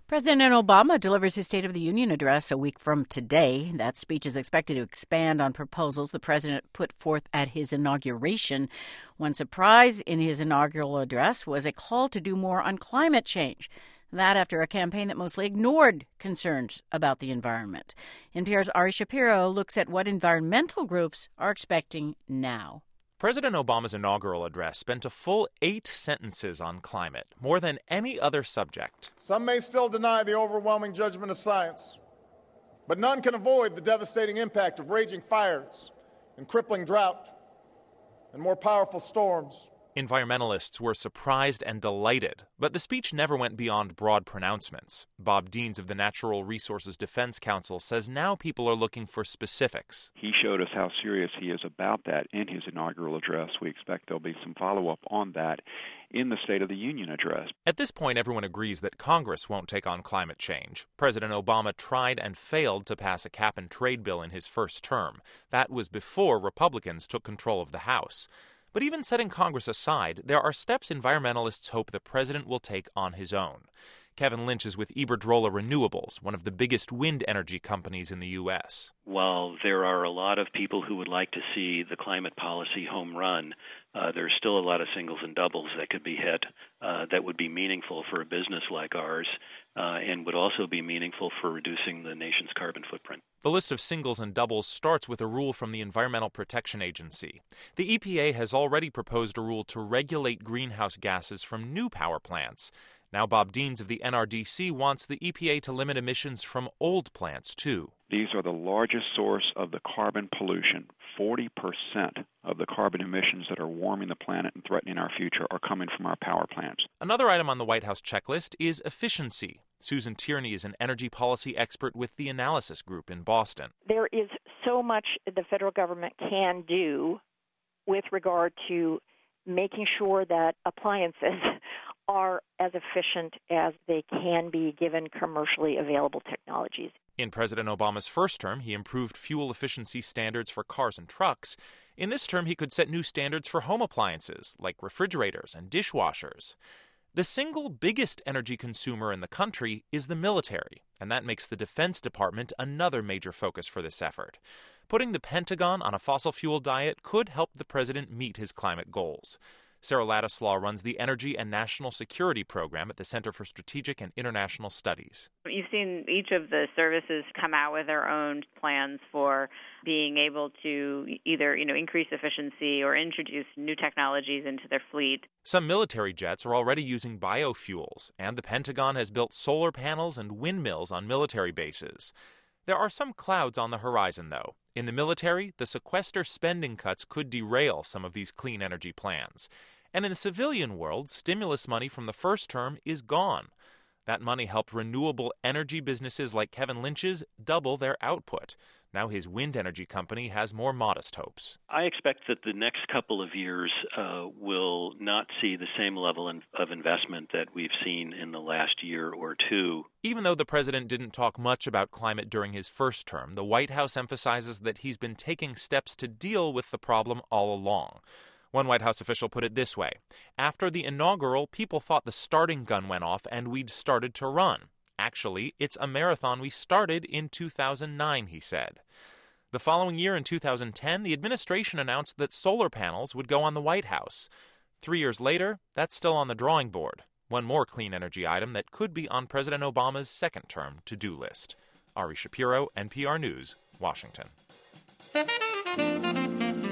President Obama delivers his State of the Union address a week from today. That speech is expected to expand on proposals the president put forth at his inauguration. One surprise in his inaugural address was a call to do more on climate change. That after a campaign that mostly ignored concerns about the environment. NPR's Ari Shapiro looks at what environmental groups are expecting now. President Obama's inaugural address spent a full 8 sentences on climate, more than any other subject. Some may still deny the overwhelming judgment of science, but none can avoid the devastating impact of raging fires and crippling drought and more powerful storms. Environmentalists were surprised and delighted, but the speech never went beyond broad pronouncements. Bob Deans of the Natural Resources Defense Council says now people are looking for specifics. He showed us how serious he is about that in his inaugural address. We expect there'll be some follow-up on that in the State of the Union address. At this point, everyone agrees that Congress won't take on climate change. President Obama tried and failed to pass a cap-and-trade bill in his first term. That was before Republicans took control of the House. But even setting Congress aside, there are steps environmentalists hope the president will take on his own. Kevin Lynch is with Iberdrola Renewables, one of the biggest wind energy companies in the U.S. While there are a lot of people who would like to see the climate policy home run, there's still a lot of singles and doubles that could be hit that would be meaningful for a business like ours and would also be meaningful for reducing the nation's carbon footprint. The list of singles and doubles starts with a rule from the Environmental Protection Agency. The EPA has already proposed a rule to regulate greenhouse gases from new power plants. Now Bob Deans of the NRDC wants the EPA to limit emissions from old plants, too. These are the largest source of the carbon pollution. 40% of the carbon emissions that are warming the planet and threatening our future are coming from our power plants. Another item on the White House checklist is efficiency. Susan Tierney is an energy policy expert with the Analysis Group in Boston. There is so much the federal government can do with regard to making sure that appliances are as efficient as they can be given commercially available technologies. In President Obama's first term, he improved fuel efficiency standards for cars and trucks. In this term, he could set new standards for home appliances, like refrigerators and dishwashers. The single biggest energy consumer in the country is the military, and that makes the Defense Department another major focus for this effort. Putting the Pentagon on a fossil fuel diet could help the president meet his climate goals. Sarah Ladislaw runs the Energy and National Security Program at the Center for Strategic and International Studies. You've seen each of the services come out with their own plans for being able to either, increase efficiency or introduce new technologies into their fleet. Some military jets are already using biofuels, and the Pentagon has built solar panels and windmills on military bases. There are some clouds on the horizon, though. In the military, the sequester spending cuts could derail some of these clean energy plans. And in the civilian world, stimulus money from the first term is gone. That money helped renewable energy businesses like Kevin Lynch's double their output. Now his wind energy company has more modest hopes. I expect that the next couple of years will not see the same level of investment that we've seen in the last year or two. Even though the president didn't talk much about climate during his first term, the White House emphasizes that he's been taking steps to deal with the problem all along. One White House official put it this way: after the inaugural, people thought the starting gun went off and we'd started to run. Actually, it's a marathon we started in 2009, he said. The following year, in 2010, the administration announced that solar panels would go on the White House. 3 years later, that's still on the drawing board. One more clean energy item that could be on President Obama's second-term to-do list. Ari Shapiro, NPR News, Washington.